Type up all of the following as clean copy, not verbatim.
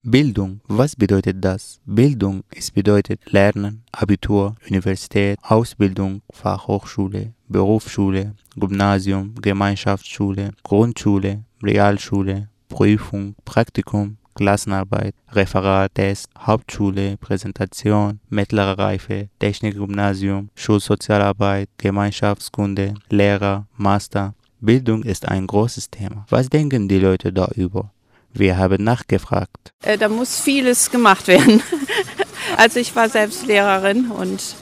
Bildung, was bedeutet das? Bildung, es bedeutet Lernen, Abitur, Universität, Ausbildung, Fachhochschule, Berufsschule, Gymnasium, Gemeinschaftsschule, Grundschule, Realschule, Prüfung, Praktikum, Klassenarbeit, Referat, Test, Hauptschule, Präsentation, mittlere Reife, Technikgymnasium, Schulsozialarbeit, Gemeinschaftskunde, Lehrer, Master. Bildung ist ein großes Thema. Was denken die Leute darüber? Wir haben nachgefragt. Da muss vieles gemacht werden. Also ich war selbst Lehrerin und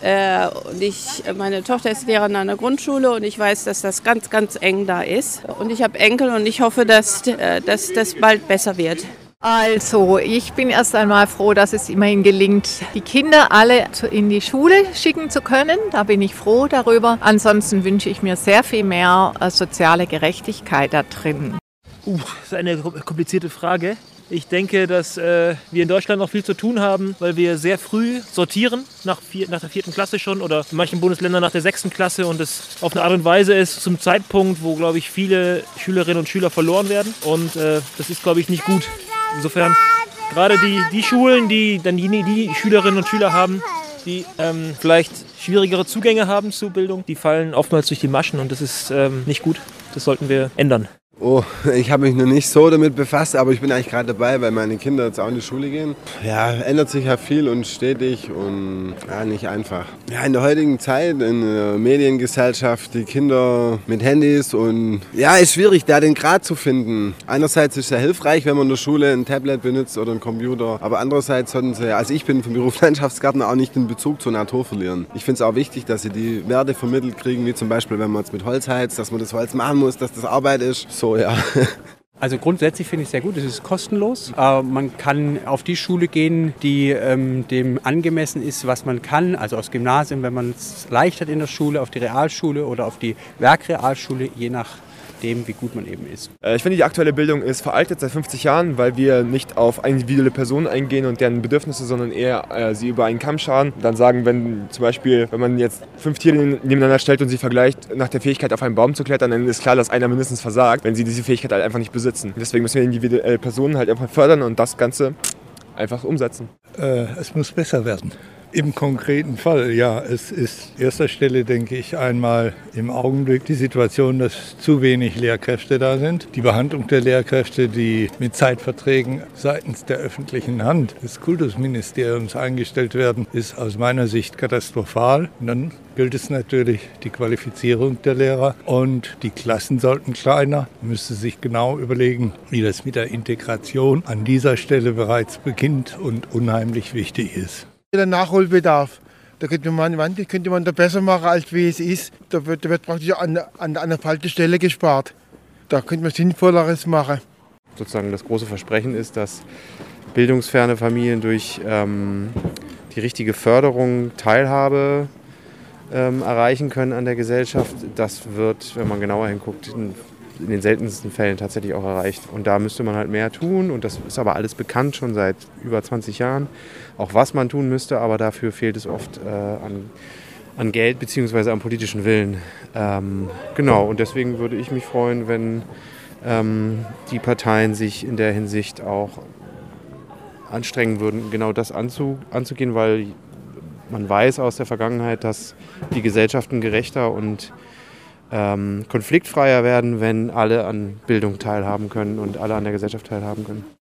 meine Tochter ist Lehrerin an der Grundschule und ich weiß, dass das ganz, ganz eng da ist. Und ich habe Enkel und ich hoffe, dass das bald besser wird. Also, ich bin erst einmal froh, dass es immerhin gelingt, die Kinder alle in die Schule schicken zu können. Da bin ich froh darüber. Ansonsten wünsche ich mir sehr viel mehr soziale Gerechtigkeit da drin. Das ist eine komplizierte Frage. Ich denke, dass wir in Deutschland noch viel zu tun haben, weil wir sehr früh sortieren, nach der 4. Klasse schon oder in manchen Bundesländern nach der 6. Klasse und es auf eine Art und Weise ist zum Zeitpunkt, wo, glaube ich, viele Schülerinnen und Schüler verloren werden und das ist, glaube ich, nicht gut. Insofern, gerade die Schulen, die dann die Schülerinnen und Schüler haben, die vielleicht schwierigere Zugänge haben zu Bildung, die fallen oftmals durch die Maschen und das ist nicht gut. Das sollten wir ändern. Oh, ich habe mich noch nicht so damit befasst, aber ich bin eigentlich gerade dabei, weil meine Kinder jetzt auch in die Schule gehen. Ja, ändert sich ja viel und stetig und ja, nicht einfach. Ja, in der heutigen Zeit, in der Mediengesellschaft, die Kinder mit Handys und ja, ist schwierig, da den Grad zu finden. Einerseits ist es ja hilfreich, wenn man in der Schule ein Tablet benutzt oder einen Computer, aber andererseits sollten sie, also ich bin vom Beruf Landschaftsgärtner, auch nicht den Bezug zur Natur verlieren. Ich finde es auch wichtig, dass sie die Werte vermittelt kriegen, wie zum Beispiel, wenn man jetzt mit Holz heizt, dass man das Holz machen muss, dass das Arbeit ist. So, ja. Also grundsätzlich finde ich es sehr gut, es ist kostenlos. Man kann auf die Schule gehen, die dem angemessen ist, was man kann. Also aufs Gymnasium, wenn man es leicht hat in der Schule, auf die Realschule oder auf die Werkrealschule, je nachdem, wie gut man eben ist. Ich finde, die aktuelle Bildung ist veraltet seit 50 Jahren, weil wir nicht auf individuelle Personen eingehen und deren Bedürfnisse, sondern eher sie über einen Kamm scharen. Dann sagen, wenn man jetzt 5 Tiere nebeneinander stellt und sie vergleicht nach der Fähigkeit, auf einen Baum zu klettern, dann ist klar, dass einer mindestens versagt, wenn sie diese Fähigkeit halt einfach nicht besitzen. Deswegen müssen wir individuelle Personen halt einfach fördern und das Ganze einfach umsetzen. Es muss besser werden. Im konkreten Fall, ja, es ist an erster Stelle, denke ich, einmal im Augenblick die Situation, dass zu wenig Lehrkräfte da sind. Die Behandlung der Lehrkräfte, die mit Zeitverträgen seitens der öffentlichen Hand des Kultusministeriums eingestellt werden, ist aus meiner Sicht katastrophal. Und dann gilt es natürlich die Qualifizierung der Lehrer und die Klassen sollten kleiner. Man müsste sich genau überlegen, wie das mit der Integration an dieser Stelle bereits beginnt und unheimlich wichtig ist. Der Nachholbedarf. Da könnte man da besser machen, als wie es ist. Da wird praktisch an einer falschen Stelle gespart. Da könnte man Sinnvolleres machen. Sozusagen das große Versprechen ist, dass bildungsferne Familien durch die richtige Förderung Teilhabe erreichen können an der Gesellschaft. Das wird, wenn man genauer hinguckt, in den seltensten Fällen tatsächlich auch erreicht. Und da müsste man halt mehr tun. Und das ist aber alles bekannt schon seit über 20 Jahren. Auch was man tun müsste, aber dafür fehlt es oft an Geld bzw. am politischen Willen. Genau, und deswegen würde ich mich freuen, wenn die Parteien sich in der Hinsicht auch anstrengen würden, genau das anzugehen, weil man weiß aus der Vergangenheit, dass die Gesellschaften gerechter und konfliktfreier werden, wenn alle an Bildung teilhaben können und alle an der Gesellschaft teilhaben können.